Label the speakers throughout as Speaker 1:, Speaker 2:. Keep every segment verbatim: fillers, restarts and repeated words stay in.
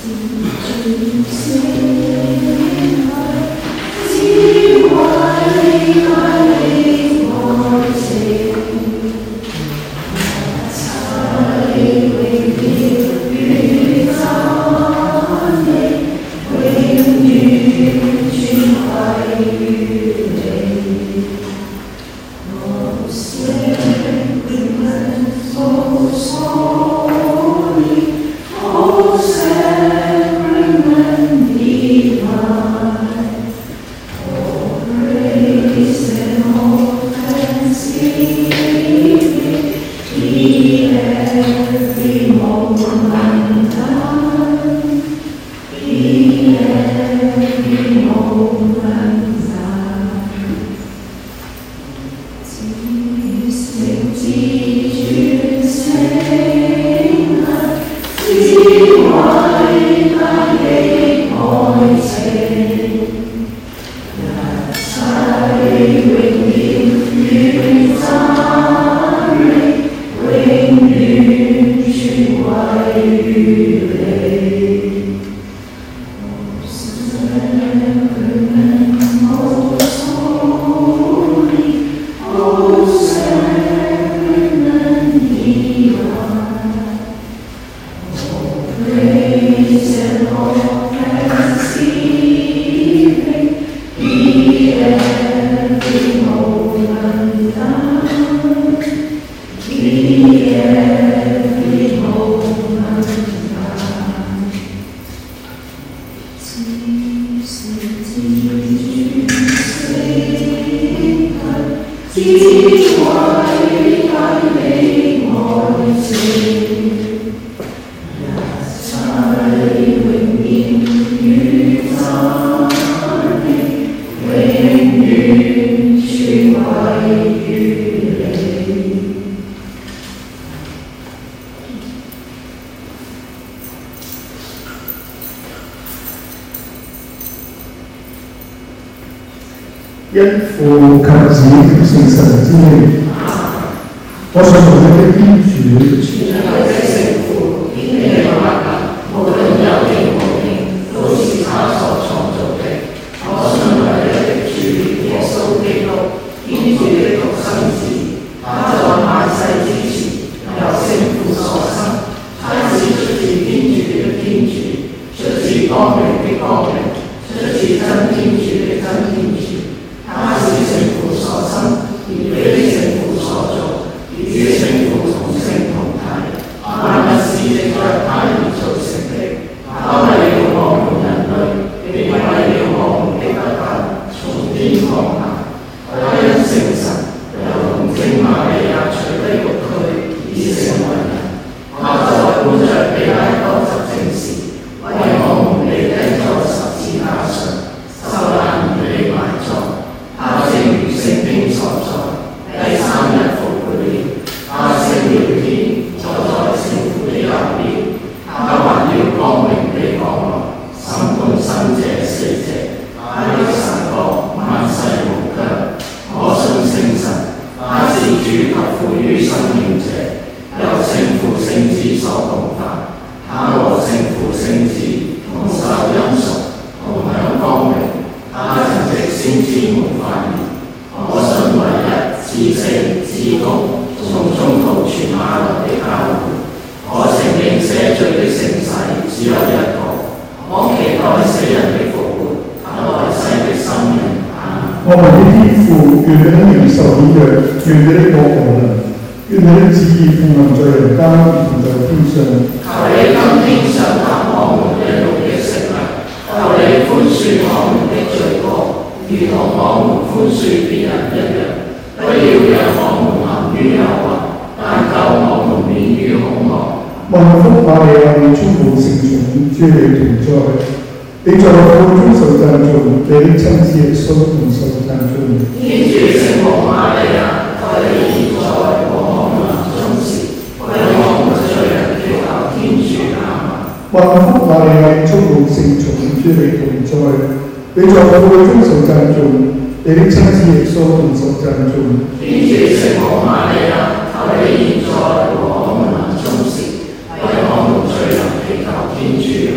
Speaker 1: 因父及子及聖神之名，我所做的天主，全能的聖父，天地萬物，無論有形無形，都是他所創造的。我信唯一的主耶穌基督，天主的獨生子，他在萬世之前，由聖父所生，他是出自天主的天主，出自光明的光明，出自真天主的真天主。他是聖父所生，而非聖父所造，與聖父同性同體，萬物是藉着他而造成的。他為了我們人類，並為了我們的得救，從天降下。他因聖神由童貞瑪利亞取的肉軀，已成為人。他在本着彼拉多執政時，為我們被釘在十字架上，受難而被埋葬。他正如聖經所載，第三日復活了。他升了天，坐在聖父的右邊。他還要光榮地降來，審判生者死者。他的神國萬世無疆。我信聖神，他是主及賦予生命者，由聖父聖子所共發。他和聖父聖子同受恩寵，同享光榮。他曾藉先知們發言，我信唯一至聖至公，從中途傳下來的教會。我承認赦罪的聖洗只有一個，我期待死人的復活，他來世的生命。我們的天父，願你的名受顯揚，願你的國降臨，願你的旨意奉行在人間，如在天上。求你今天賞納我們的勞役食物，求你寬恕我們的罪過，如同我們寬恕別人一樣，不要讓我們陷於誘惑，但救我們免於恐嚇。萬福瑪利亞，你充滿聖寵，主你同在，你在婦女中受讚頌，你的親子耶穌同受讚頌。天主聖母瑪利亞，求你現在和我們臨終時，為我們罪人祈求天主。阿們。萬福瑪利亞，你充滿聖寵，主你同在。你在婦女中受讚頌，你的親子耶穌同受讚頌。天主聖母瑪利亞，求你現在和我們臨終時，為我們罪人祈求天主。阿們。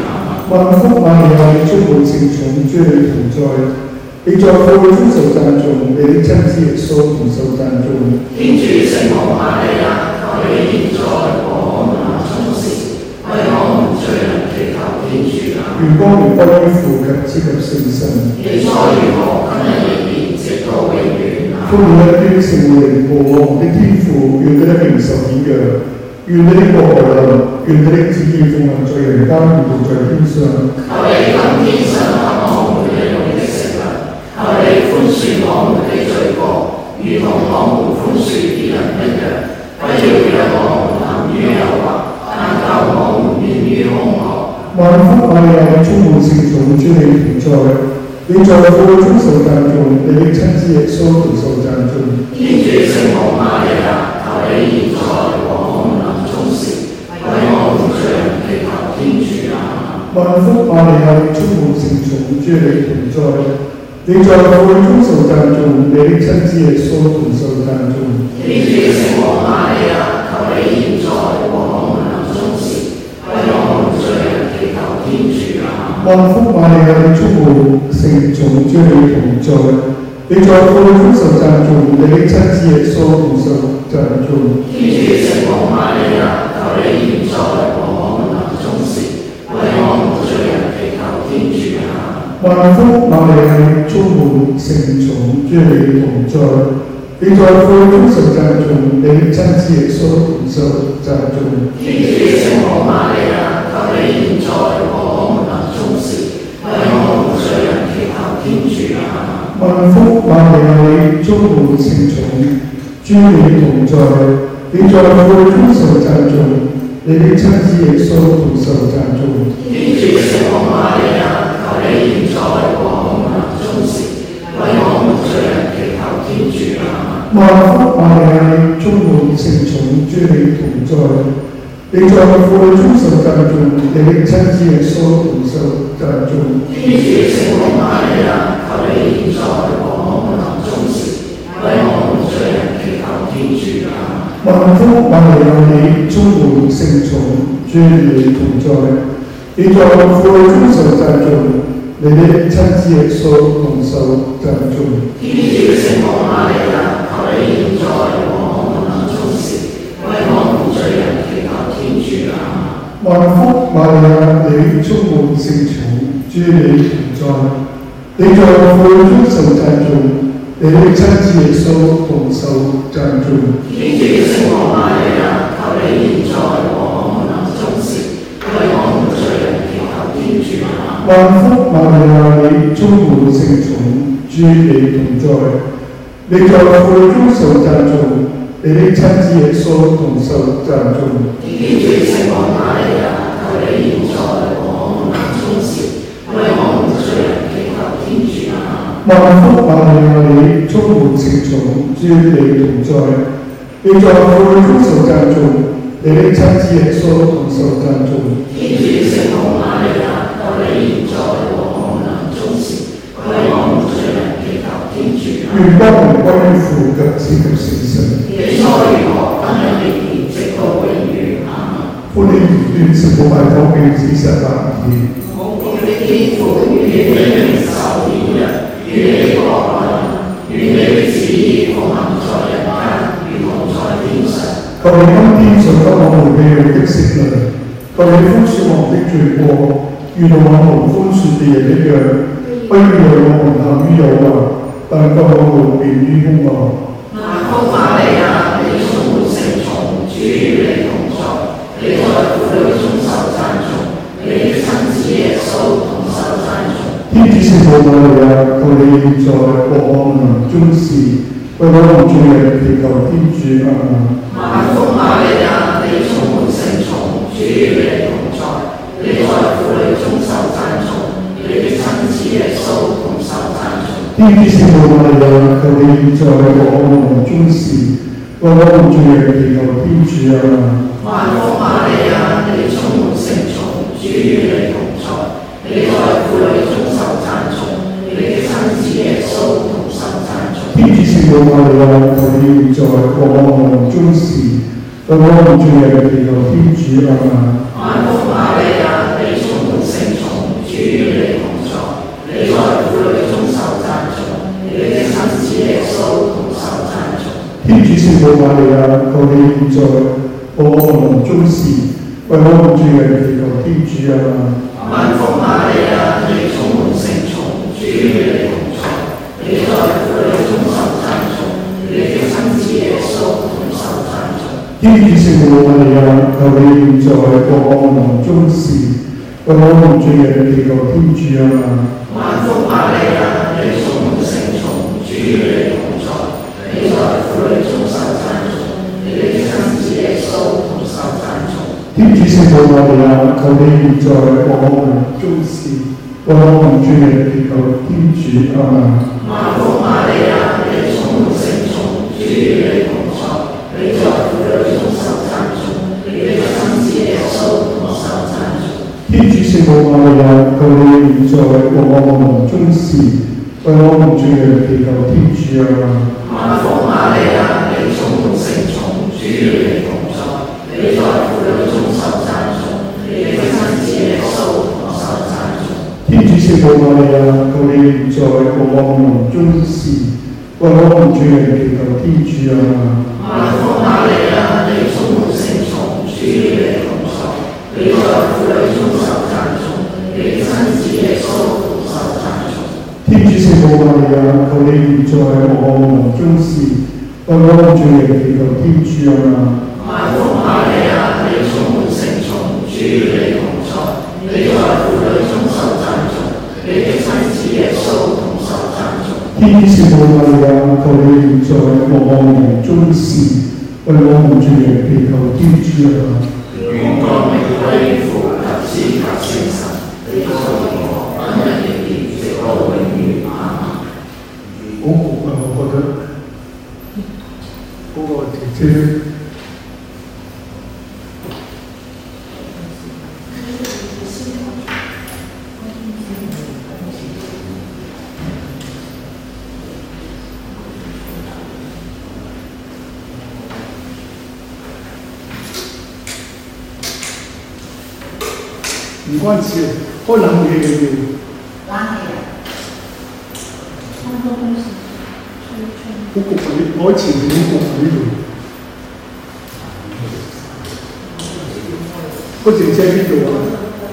Speaker 1: 萬福瑪利亞，你充滿聖寵，主與你同在，你在婦女中受讚頌，你的親子耶穌同受讚頌。
Speaker 2: 天主聖母瑪利亞，求你現在和我們臨終時，為我們罪人祈求天主啊！
Speaker 1: 願光榮歸於父及子及聖神。
Speaker 2: 起初如何，今日亦然，直到永遠啊！
Speaker 1: 歡迎一端聖靈和我們的天父，願你的名受顯揚，願你的國來臨，願你的旨意奉行在人間，如同在天上。
Speaker 2: 求你今天賞給我們日用的食物，求你寬恕我們的罪過，如同我們寬恕別人一樣，不要讓我們陷於誘惑，但救我們免於兇惡。
Speaker 1: 萬福瑪利亞，你充滿聖寵，主與你同在，你在婦女中受讚頌，你的親子耶穌同受讚頌。
Speaker 2: 天主聖母瑪利亞，求你現在和我們臨終時，為我們罪人祈求天主啊！
Speaker 1: 萬福瑪利亞，你充滿聖寵，主與你同在，你在婦女中受讚頌，你的親子耶穌同受讚頌。
Speaker 2: 天主聖母瑪利亞，求你現在和我們臨終時，為我們罪人祈求天主啊！
Speaker 1: 萬福瑪利亞，你充滿聖寵，主與你同在，你在婦女中受讚頌，你的親子耶穌同受讚頌。
Speaker 2: 天主聖母瑪利亞，求你現在和我們臨終時，為我們罪人祈求天主啊！
Speaker 1: 萬福瑪利亞，你充滿聖寵，主與你同在，你在婦女中受讚頌，你的親子耶穌同受讚頌。
Speaker 2: 天主聖母瑪利亞，求你現在和我們臨終時，為我們罪人祈求天主啊！
Speaker 1: 萬福瑪利亞，你充滿聖寵，主與你同在，你在婦女中受讚頌，你的親子耶穌同受讚頌。
Speaker 2: 天主聖母瑪利亞，求你現在和我們臨終時，為我們罪人祈求天主啊！
Speaker 1: 萬福瑪利亞，你充滿聖寵，主與你同在，你在婦女中受讚頌，你的親子耶穌同受讚頌。
Speaker 2: 天主聖母瑪利亞，求你現在和我們臨終時，為我們罪人祈求天主啊！
Speaker 1: 萬福瑪利亞，你充滿聖寵，主與你同在，你在婦女中受讚頌，你的親子耶穌同受讚頌。
Speaker 2: 天主聖母瑪利亞，求你現在和我們臨終時，為我們罪人祈求天主啊！
Speaker 1: 萬福瑪利亞，你充滿聖寵，主與你同在，你在婦女中受讚頌，你的親子耶穌同受讚頌。
Speaker 2: 天主聖母瑪利亞，求你現在和我們臨終時，為我們罪人祈求天主啊！
Speaker 1: 萬福瑪利亞，你充滿聖寵，主與你同在，你在婦女中受讚頌，你的親子耶穌同受讚頌。
Speaker 2: 天主聖母瑪利亞，求你現在和我們臨終時，為我們罪人祈求天主啊！
Speaker 1: 萬福瑪利亞，你充滿聖寵，主與你同在，你在婦女中受讚頌，你的親子耶穌同受讚頌。
Speaker 2: 天主聖母瑪利亞，求你現在和我們臨終時，為我們罪人祈求天主啊！
Speaker 1: 願光榮歸於父及子及聖神。
Speaker 2: 起初如何，今日亦然，直到永遠啊！
Speaker 1: 歡迎不斷聖母拜禱嘅子實白兒。
Speaker 2: 我們的天父，願你名受顯揚，願你國來臨，願你的旨意奉行在人間，如同在天上。
Speaker 1: 求你今天賜給我們日用的食糧，求你寬恕我們的罪過，如同我們寬恕別人一樣，不要讓我們陷於誘惑，但救我們免於兇惡。
Speaker 2: 萬福瑪利亞，你充滿聖寵，主與你同在，你在婦女中受讚頌，你的親子耶穌同受讚頌。
Speaker 1: 天主聖母瑪利亞，求你現在和我們臨終時，為我們罪人祈求天主啊！
Speaker 2: 萬福瑪利亞，你充滿聖寵，主與你同在，你在婦女中受讚頌，你的親子耶穌同受讚頌。
Speaker 1: 天主聖母瑪利亞，求你現在和我們臨終時，為我們罪人祈求天主啊！
Speaker 2: 萬福瑪利亞，你充滿聖寵，主與你同在，你在婦女中受讚頌，你的親子耶穌同受讚頌。
Speaker 1: 天主聖母瑪利亞，求你現在和我們臨終時，為我們罪人祈求天主啊！
Speaker 2: 萬福瑪利亞，你充滿聖寵，
Speaker 1: 母瑪利亞，求你現在和我們臨終時，為我們罪人祈求天主啊！
Speaker 2: 萬福瑪利亞，你充滿聖寵，主與你同在，你在婦女中受讚頌，你的親子耶穌同受讚頌。
Speaker 1: 天主聖母瑪利亞，求你現在和我們臨終時，為我們罪人祈求天主啊！
Speaker 2: 萬福瑪利亞，你充滿聖寵，主與你同在，你在婦女中受讚頌，你的親子耶穌同受讚頌。
Speaker 1: 天主聖母瑪利亞，求你現在和我們臨終時，為我們罪人祈求天主啊！
Speaker 2: 萬福瑪利亞，你充滿聖寵，主與你同在，你在婦女中受讚頌，你的親子耶穌同受讚頌。
Speaker 1: 天主聖母瑪利亞，求你現在和我們臨終時，為我們罪人祈求天主啊！
Speaker 2: 萬福瑪利亞，你充滿聖寵，主與你同在，你在婦女中受讚頌，你的親子耶穌同受讚頌。
Speaker 1: 天主聖母瑪利亞，求你現在和我們臨終時，為我們罪人祈求天主啊！
Speaker 2: 萬福瑪利亞，你充滿聖寵，主與你同在，你在婦女中受讚頌，你的親子耶穌同受讚頌。
Speaker 1: 天主聖母瑪利亞，求你現在和我們臨終時，為我們罪人祈求天主啊！
Speaker 2: 萬福瑪利亞，你充滿聖寵，主與你同在，你在婦女中受讚頌，你的親子耶穌同受讚頌。
Speaker 1: 天主聖母瑪利亞，求你現在和我們臨終時，為我們罪人祈求天主啊！
Speaker 2: 願光榮歸父及子及聖神，你所我今日的年直到永遠。阿們。
Speaker 1: 好焗啊！我覺得嗰個姐姐。唔關事，開冷氣嘅要。
Speaker 3: 冷氣啊！好多東西，吹吹。
Speaker 1: 好焗啊！我喺前面好焗啊！呢度。嗰姐姐喺邊度啊？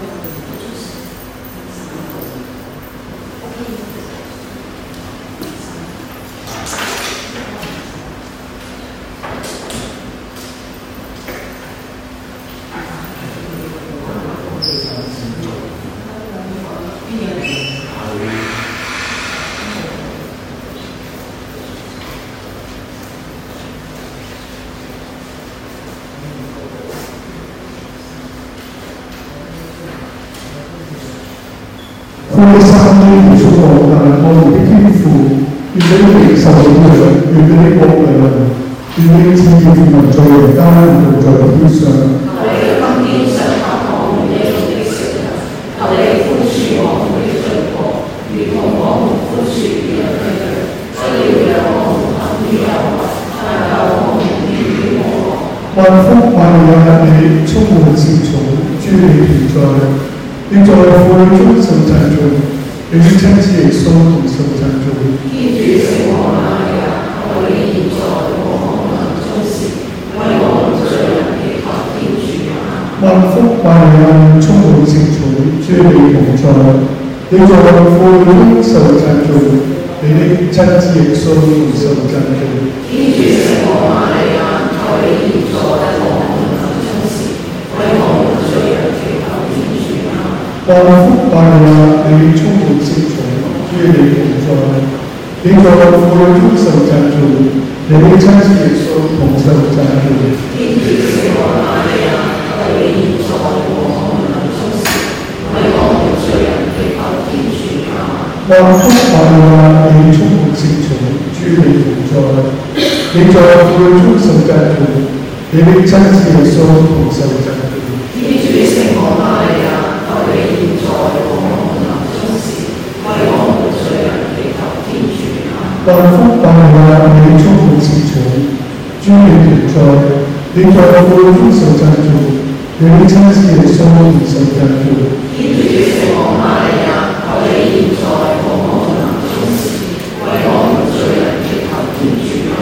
Speaker 1: 我哋三位耶穌我但我們的天父，願你受永榮，願你國來臨，願你旨意行在人間，如在天上。
Speaker 2: 求你今天賞給我們日用的食糧，求你寬恕我們的罪過，如同我們寬恕別人的罪，不要讓我們陷於誘惑，但救我們脫離惡惡。
Speaker 1: 萬福瑪利亞，你充滿聖寵，主你同在。你在婦女中受讚頌，你的親子耶穌同受讚頌。
Speaker 2: 天主聖母瑪利亞，求你現在和我們臨終時，為我們罪人祈求天主啊！
Speaker 1: 萬福瑪利亞，充滿聖寵，主你同在。你在婦女中受讚頌，你的親子耶穌同受讚頌。
Speaker 2: 天主聖母瑪利亞，求你現在和我們臨終時，為我們罪人祈求天主啊！
Speaker 1: 萬福瑪利亞，你充滿聖寵，主你同在。你在婦女中受讚頌，你的親子耶穌同受讚頌。
Speaker 2: 天主聖母瑪利亞，求你現在和我們臨終時，為我們罪人祈求天主啊！
Speaker 1: 萬福瑪利亞，你充滿聖寵，主你同在。你在婦女中受讚頌，你的親子耶穌同受讚頌。
Speaker 2: 天主聖母瑪利亞，求你現在和我們臨終時，為我們罪人祈求天主啊！
Speaker 1: 萬福瑪利亞，你充滿聖寵，主你同在。你在婦女中受讚頌，你的親子耶穌同受讚頌。
Speaker 2: 天主聖母瑪利亞，求你現在和我們臨終時，為我們罪人祈求天主啊！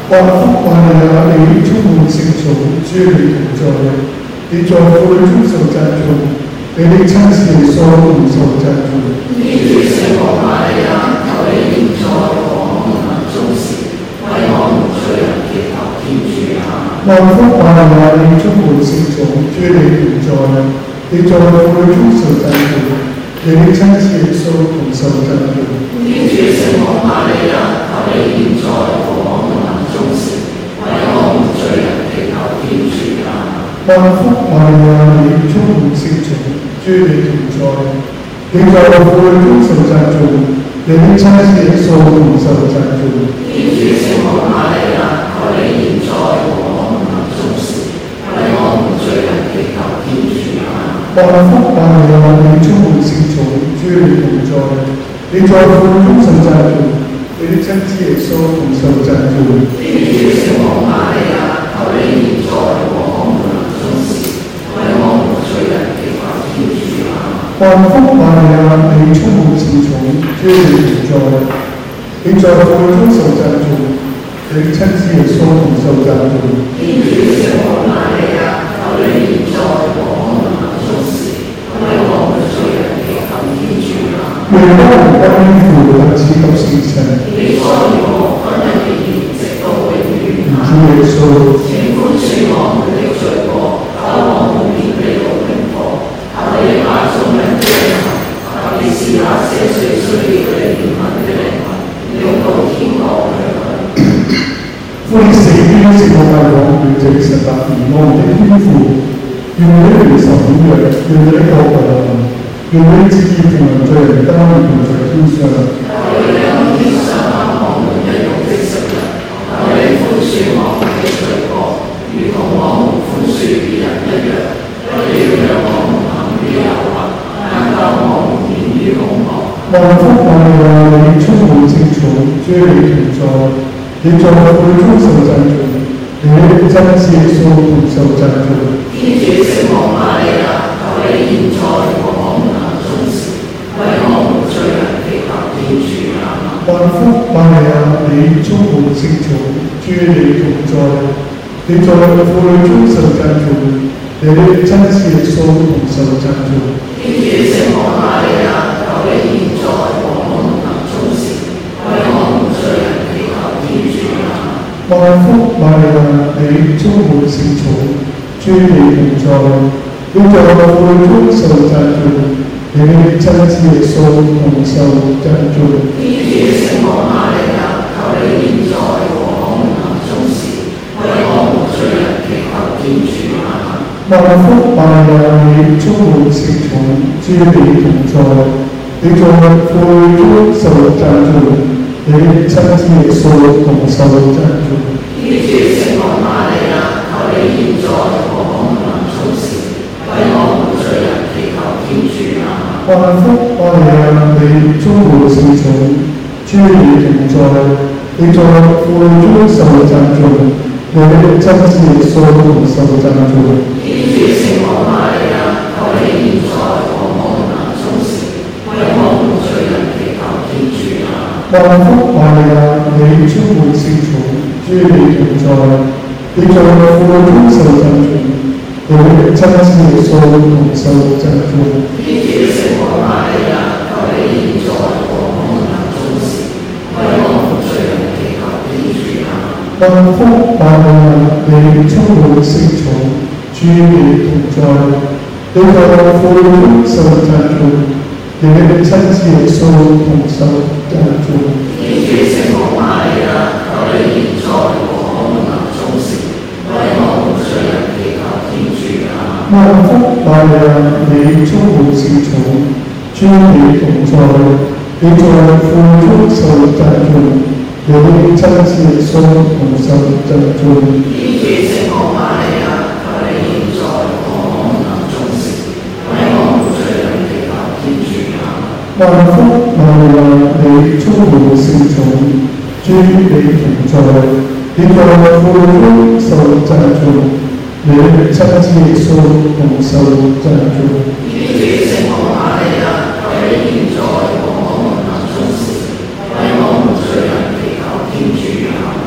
Speaker 1: 萬福萬利亞，你充滿聖寵，主你同在，你在婦女中受讚頌，你的親子耶穌同受讚頌。
Speaker 2: 天主聖母瑪利亞，求你現在和我們臨終時，為我們罪人祈求天主啊！
Speaker 1: 萬福萬利亞，你充滿聖寵，主你同在，你在婦女中受讚頌，你的親子耶穌同受讚頌。
Speaker 2: 天主聖母瑪利亞，求你現在和我們臨終時，為我們罪人祈求天主啊！
Speaker 1: 萬福萬利亞，你充滿聖寵，主你同在，你在婦女中受讚頌，你的親子耶穌同受讚頌。
Speaker 2: 天主聖母瑪利亞，求你現在和我們臨終時，為我們罪人祈求天主啊！
Speaker 1: 萬福萬利亞，你充滿聖寵，主你同在，你在婦女中受讚頌，你的親子耶穌同受讚頌。
Speaker 2: 天主聖母瑪利亞，求你現在和我們臨終時，為我們罪人祈求天主啊！
Speaker 1: 萬福萬利亞，你充滿聖寵，主你同在，你在婦女中受讚頌，你的親子耶穌同受讚頌。
Speaker 2: 天主聖母瑪利亞，求你現在和我們臨終時，為我們罪人祈求天主啊！
Speaker 1: 願光榮歸於父及子及聖神。
Speaker 2: 你所願我分一年直到永遠啊！
Speaker 1: 主耶穌，
Speaker 2: 請寬恕我們的罪過，救我們免被獄永火。求你把眾人的靈魂，特別是那些最需要你憐憫的靈魂，領到天國去。
Speaker 1: 歡迎死於聖母大王，願藉神達而我們的天父，願你的元神顯揚，願你的國來臨，願你的旨意平衡在人間，如在天上。
Speaker 2: 求你將天上我們日用的食物，求你寬恕我們的罪過，如同我們寬恕別人一樣，不要讓我們陷於誘惑，但救我們免於兇惡。
Speaker 1: 萬福萬利亞，你充滿聖寵，主你同在，你在婦女中受讚頌，你的親子耶穌同受讚頌。
Speaker 2: 天主聖母瑪利亞，求你現在和我們臨終時，為我們罪人祈求天主啊！
Speaker 1: 萬福萬利亞，你充滿聖寵，主你同在，你在婦女中受讚頌，你的親子耶穌同受讚頌。
Speaker 2: 天主聖母瑪利亞，求你現在和我們臨終時，為我們罪人祈求天主啊！
Speaker 1: 萬福萬利亞，你充滿聖寵，主你同在，你在婦女中受讚頌，你的親子耶穌同受讚頌。
Speaker 2: 天主聖母瑪利亞，求你現在和我們臨終時，為我們罪人祈求天主啊！
Speaker 1: 萬福萬利亞，你充滿聖寵，主你同在，你在婦女中受讚頌，你的親子耶穌同受讚頌。
Speaker 2: 天主聖母瑪利亞，求你現在和我們臨終時，為我們罪人祈求天主啊！
Speaker 1: 萬福萬利亞，你充滿聖寵，主你同在，你在婦女中受讚頌，你的親子耶穌同受讚頌。
Speaker 2: 天主聖母瑪利亞，求你現在和我們臨終時，為我們罪人祈求天主啊！
Speaker 1: 萬福萬利亞，你充滿聖寵，主你同在，你在婦女中受讚頌，你的親子耶穌同受讚頌。
Speaker 2: 天主聖母瑪利亞，求你現在和我們臨終時，為我們罪人祈求天主啊！
Speaker 1: 萬福萬利亞，你充滿聖寵，主你同在，你在婦女中受讚頌，你的親子耶穌同受讚頌。
Speaker 2: 天主聖母瑪利亞，求你現在和我們臨終時，為我們罪人祈求天主啊！
Speaker 1: 萬福萬利亞，你充滿聖寵，主你同在，你在婦女中受讚頌，你的親子耶穌同受讚頌。
Speaker 2: 天主聖母瑪利亞，求你現在和我們臨終時，為我們罪人祈求天主啊！
Speaker 1: 萬福萬利亞，你充滿聖寵，主你同在，你在婦女中受讚頌，你的親子耶穌同受讚頌。
Speaker 2: 天主聖母瑪利亞，求你現在和我們臨終時，為我們罪人祈求天主啊！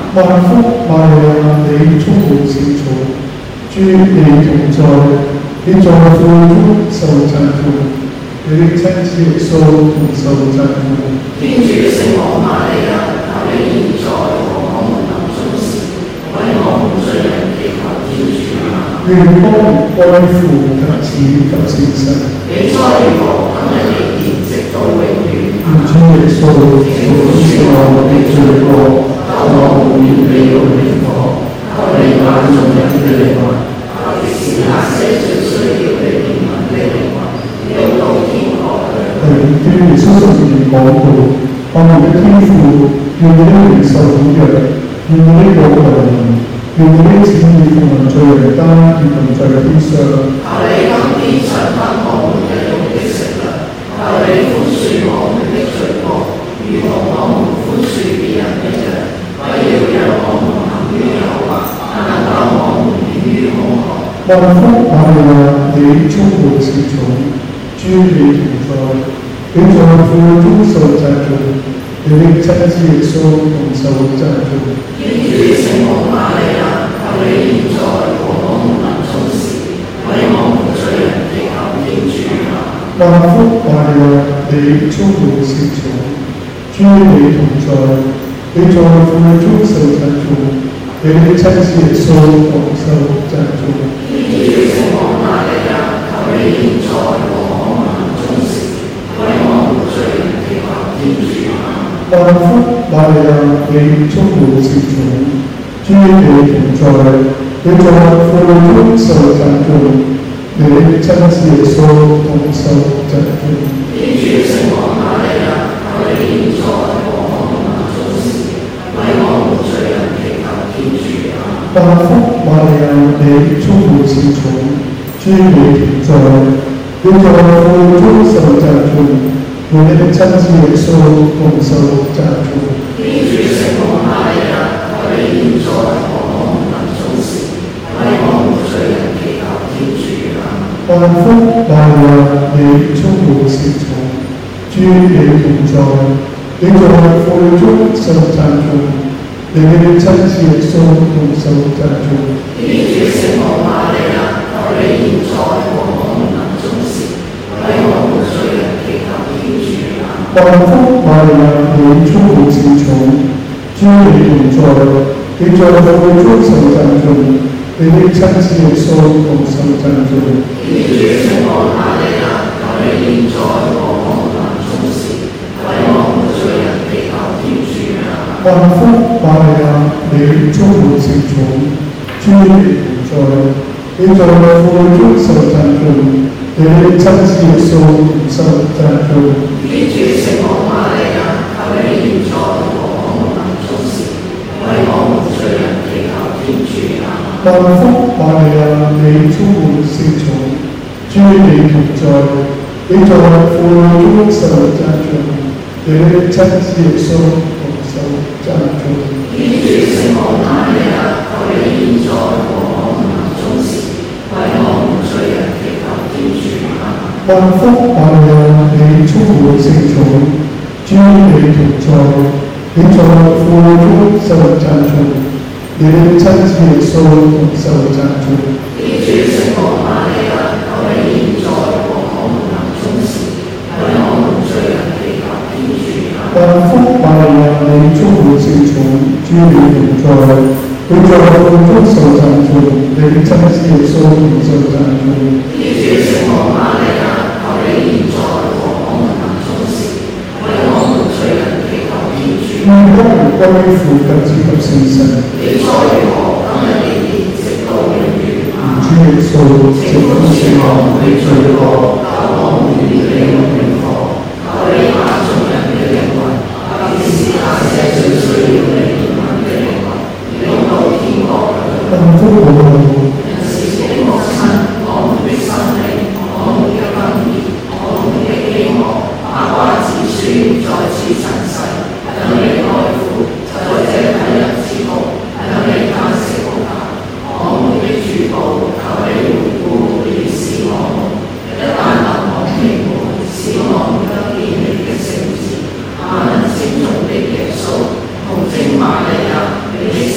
Speaker 1: 萬福瑪利亞，你充滿聖寵，主與你同在，你在婦女中受讚頌，你的親子耶穌同受讚頌。
Speaker 2: 天主聖母瑪利亞，求你現在和我們臨終時，為我們罪人祈求天主啊！
Speaker 1: 願光榮歸父及子及聖神。
Speaker 2: 你初如何，今日亦然，直到永遠。
Speaker 1: 願主耶穌請寬恕我們的罪過，救我們免地獄的火。求你把眾人的靈魂，特別是那些最需要你憐憫的靈魂，領到天國去。對耶穌聖言講道，我們的天父，願你的名受顯揚，願你的國來臨，願你的旨意奉行在人間，如同在天上。求你今天賜給我們日用的食糧，求你寬恕我們的罪過，如同我們寬恕別人一樣，不要讓我們陷於誘惑，但救我們免於兇惡。萬福瑪利亞，你充滿聖寵，主與你同在，你在婦女中受讚頌，你的親子耶穌同受讚頌。天主聖母瑪利亞，求你現在和我們臨終時，為我們罪人祈求天主啊！萬福瑪利亞，你充滿聖寵，主與你同在，你在婦女中受讚頌，你的親子耶穌同受讚頌。天主聖母瑪利亞，求你現在和我們臨終時，為我們罪人祈求天主啊！萬福瑪利亞，你充滿聖寵，主與你同在，你在婦女中受讚頌，你的親子耶穌同受讚頌。天主聖母瑪利亞，求你現在和我們臨終時，為我們罪人祈求天主啊！萬福瑪利亞，你充滿聖寵，主與你同在，你在婦女中受讚頌，你的親子耶穌同受讚頌。天主聖母瑪利亞，求你現在和我們臨終時，為我們罪人祈求天主啊！萬福瑪利亞，你充滿聖寵，主與你同在，你在婦女中受讚頌，你的親子耶穌同受讚頌。天主聖母瑪利亞，求你現在和我們臨終時，為我們罪人祈求天主啊！萬福瑪利亞，你充滿聖寵，主與你同在，你在婦女中受讚頌，你的親子耶穌同受讚頌。天主聖母瑪利亞，求你現在和我們臨終時，為我們罪人祈求天主啊！萬福瑪利亞，你充滿聖寵，主與你同在，你在婦女中受讚頌，你的親子耶穌同受讚頌。天主聖母瑪利亞，求你現在和我們臨終時，為我們罪人祈求天主啊！萬福瑪利亞，你充滿聖寵，主與你同在，你在婦女中受讚頌，你的親子耶穌同受讚頌。天主聖母瑪利亞，求你現在和我們臨終時，為我們罪人祈求天主啊！萬福瑪利亞，你充滿聖寵，主與你同在，你在婦女中受讚頌，你的親子耶穌同受讚頌。天主聖母瑪利亞，求你現在和我們臨終時，為我們罪人祈求天主啊！萬福瑪利亞，你充滿聖寵，主與你同在，你在婦女中受讚頌，你的親子耶穌同受讚頌。天主聖母瑪利亞，求你現在和我們臨終時，為我們罪人祈求天主。願光榮歸於父及子及聖神。你初如何，今日亦然，直到永遠。主耶穌，請寬恕我們的罪過，救我們免地獄的火。求你把眾人的靈魂，特別是那些最需要你憐憫的靈魂，領到天國去。萬福瑪利亞，人是你母親，我們的生命，我們的根源，我們的希望，八卦子孫在此塵世，向你哀呼，在這體日之後，向你嘆息哭求。我們的主保，求你回顧憐視我們，一旦能望你們，使我們得見你的聖子，萬能聖寵的耶穌，童貞瑪利亞，你的聖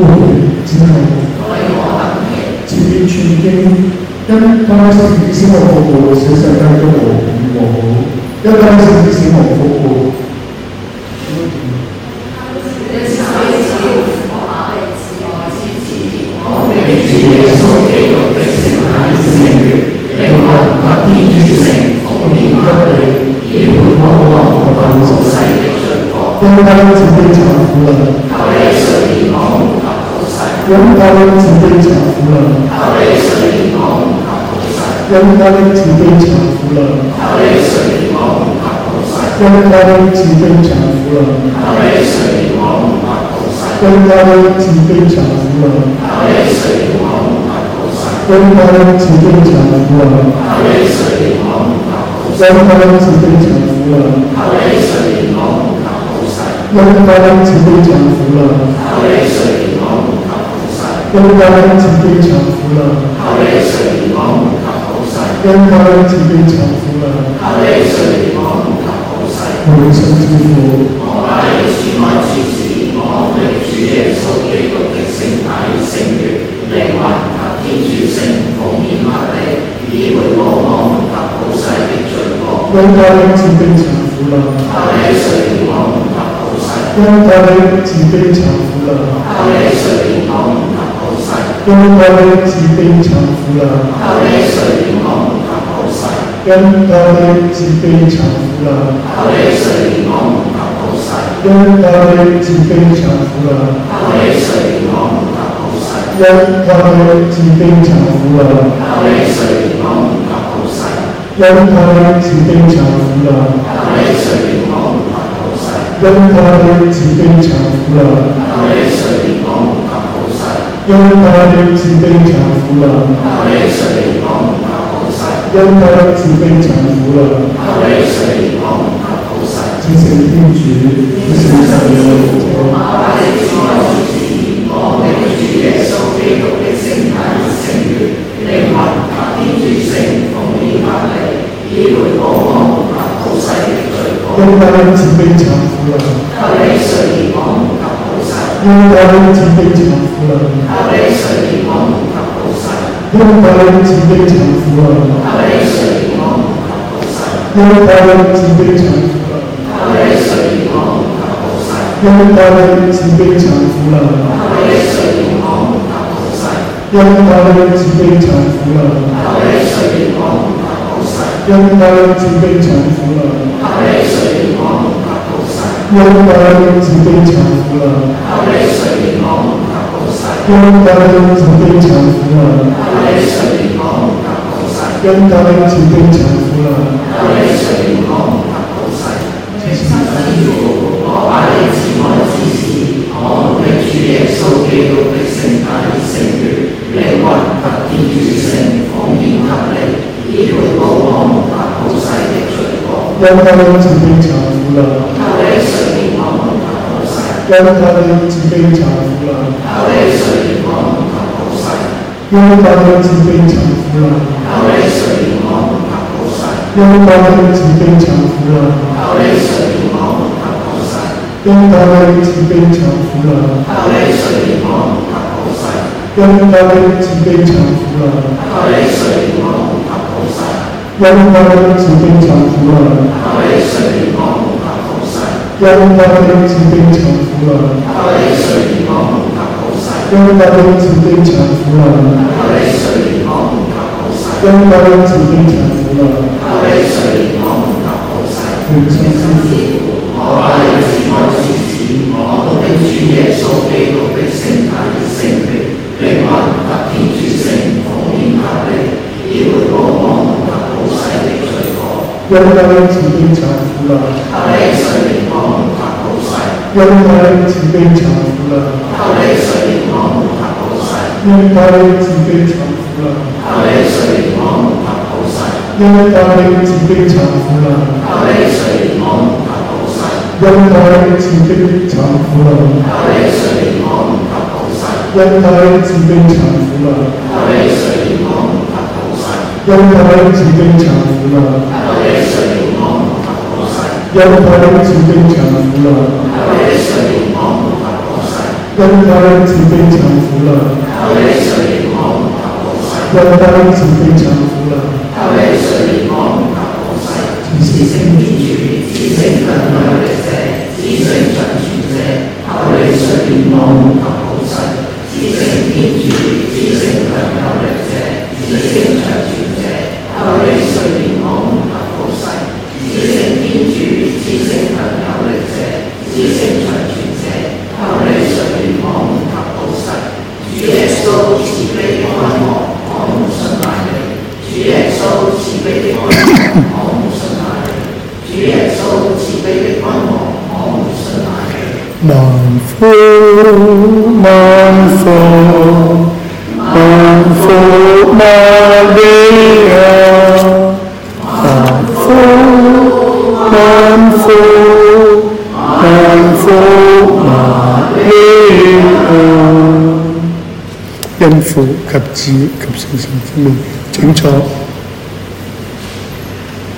Speaker 1: 我哋之後，自己傳經，因當時使我服務小世界都和平和好，因當時使我服務。因他自己查苦了，因他自己查苦了，因他自己查苦了，因他自己查苦了，因他自己查苦了，因他自己查苦了，因他自己查苦了。因他自己降服了，因他自己降服了，因他自己降服了。我們想知道，我係主愛主子，我哋主耶穌基督的聖體聖血，靈魂及天主聖奉獻給你，以回報我們及普世的罪過。因他自己降服了，因他自己降服了，因他自己降服了，因他自己降服了，因他自己降服了，因他自己降服了，因他自己降服了。因他自己降服了，因他自己降服了，因他自己降服了。至聖天主，至聖神嘅我哋主耶穌基督嘅聖體聖血，靈魂及天主聖奉獻給你，以回報我們及普世的罪過。因他自己降服了，因他自己降服了，因他自己降服了，因他自己降服了，因他自己降服了，因他自己降服了，因他自己降服了。因他自己降服了，因他自己降服了，因他自己降服了。我把你慈愛之子，我們主耶穌基督的聖體聖血，靈魂及天主聖奉獻給你，以回報我們及普世的罪過。因他自己降服了。因他自己降服了，因他自己降服了，因他自己降服了，因他自己降服了，因他自己降服了，因他自己降服了。因他自己降服了，因他自己降服了，因他自己降服了。我把你慈愛之子，我們的主耶穌基督的聖體聖血，靈魂及天主聖奉獻給你，以回報我們及普世的罪過。因他自己降服了，因他自己降服了，因他自己降服了，因他自己降服了，因他自己降服了，因他自己降服了，因他自己降服了，因他自己降服了，因他自己降服了，因因他慈悲降服了，
Speaker 2: 他为舍利我們求菩薩，
Speaker 1: 因他慈悲降服了，
Speaker 2: 他為舍利我們求菩薩，自性天主，自性更有力者，自性常存者，他為舍利我們求菩薩，自性天主，自性更有力者，自性常存者，他為舍利我們求菩薩，自性天主，自性更有力者，自性常存者，他為舍利我們求菩薩。主耶穌慈悲的君王，我們信賴你。主耶穌慈悲的君王，我們信賴你。主耶穌慈悲的君王，我們信賴你。
Speaker 1: 萬福萬福萬福瑪利亞，萬福萬福萬福瑪利亞，因父及子及聖神之名，請坐。